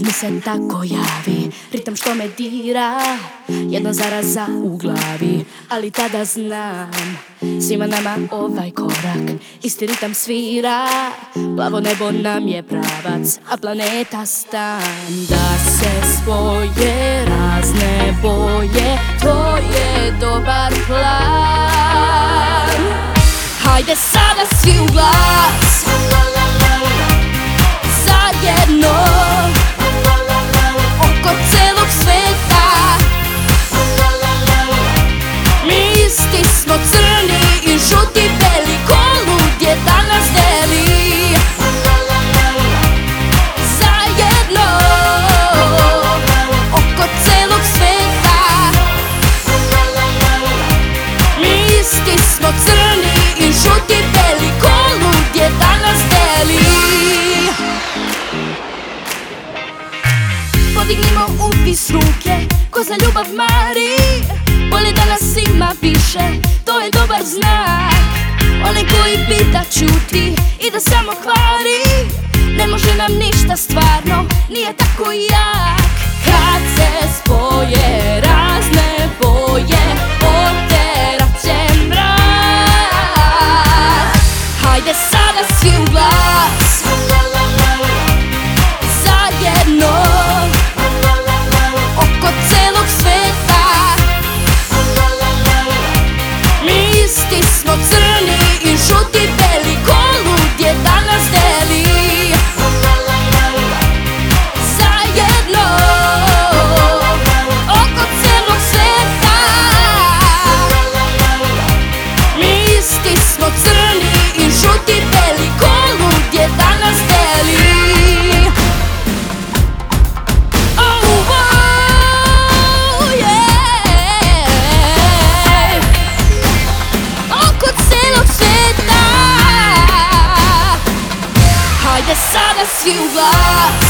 mi se tako javi, ritam što me dira, jedna zaraza u glavi. Ali tada znam, svima nama ovaj korak, isti ritam svira. Plavo nebo nam je pravac, a planeta stan. Da se spoje razne boje, to je dobar plan. Hajde sada svi u glas, zajedno, oko celog sveta. Mi isti smo, crni i žuti, beli, ko ludje danas deli. Zajedno, oko celog sveta. Mi isti smo, crni i žuti, beli, ko ludje danas deli. Podignimo uvis ruke, ko za ljubav mari. Bolje da nas ima više, to je dobar znak. Onaj koji pita ćuti i da samo kvari, ne može nam ništa stvarno, nije tako jak. Kad se spoje razne boje, oterat će mrak. Hajde sada svi u glas, zajedno, oko celog sveta. Mi isti smo, crni i žuti, beli, ko ludje danas deli. Zajedno, oko celog sveta. Mi isti smo, crni i žuti, beli, ko ludje danas deli. Hajde sada svi u glas,